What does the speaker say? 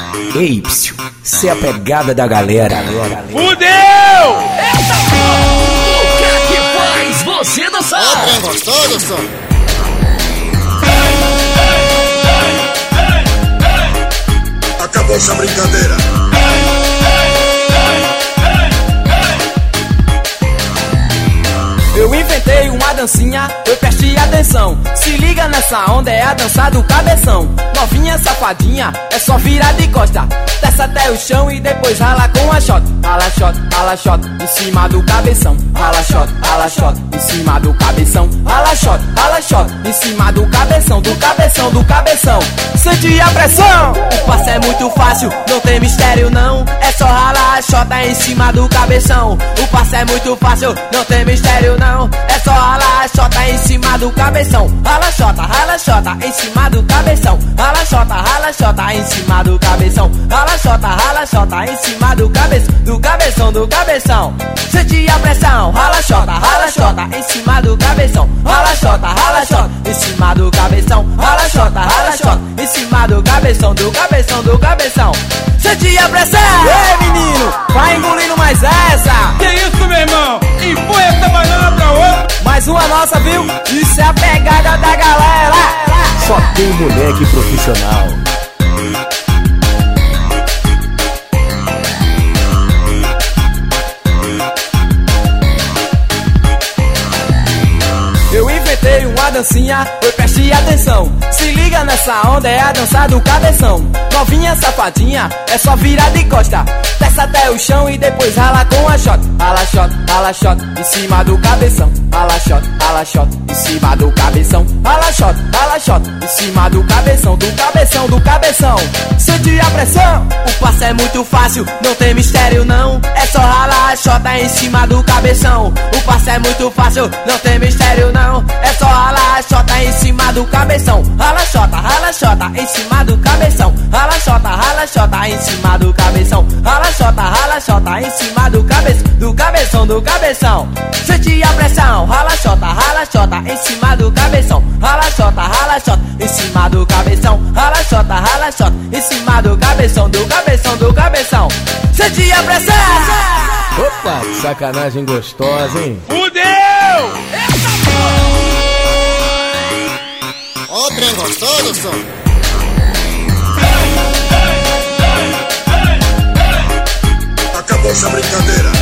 Ei, psiu, cê é a pegada da galera. Fudeu! Eita porra! O que é que faz você dançar? Ó, trem gostoso, som. Acabou essa brincadeira. Eu inventei uma dancinha, eu preste atenção. Se liga nessa onda, é a dança do cabeção. Novinha safadinha, é só virar de costa. Desce até o chão e depois rala com a shot. Rala shot, em cima do cabeção. Rala shot, em cima do cabeção. Rala shot, em cima do cabeção. Do cabeção. Sente a pressão. O passo é muito fácil, não tem mistério não. É só ralar a shota em cima do cabeção. O passo é muito fácil, não tem mistério não. É só ralar a shota em cima do cabeção. Rala shota, em cima do cabeção. Rala shota, em cima do cabeção. Rala shota, em cima do cabeção. Sente a pressão. Rala shota, em cima do cabeção. Rala shota, em cima do cabeção. Rala shota, em cima do cabeção. Sente a pressão. Ei, menino, vai engolindo mais essa. Que isso, meu irmão? Empurra essa banana pra outra. Mais uma nossa, viu? Isso é a pegada da galera. Só tem moleque profissional. Eu inventei uma dancinha, eu preste atenção. Se liga nessa onda, é a dança do cabeção. Novinha safadinha, é só virar de costa. Desce até o chão e depois rala com a shot. Rala shot, em cima do cabeção. Rala shot, em cima do cabeção. Rala shot, em cima do cabeção. Do cabeção. Sente a pressão. O passo é muito fácil, não tem mistério não. É só ralar a shota em cima do cabeção. O passo é muito fácil, não tem mistério não. É só ralar a shota em cima do cabeção. Rala shota, em cima do cabeção. Rala shota, em cima do cabeção. Rala shota, em cima do cabeção. Sente a pressão. Rala shota, em cima do cabeção. Rala shota, em cima do cabeção. Rala shota, em cima do cabeção. Sente a pressão. Opa, que sacanagem gostosa, hein? Fudeu! Eita porra! Ó, trem gostoso, som. Acabou essa brincadeira.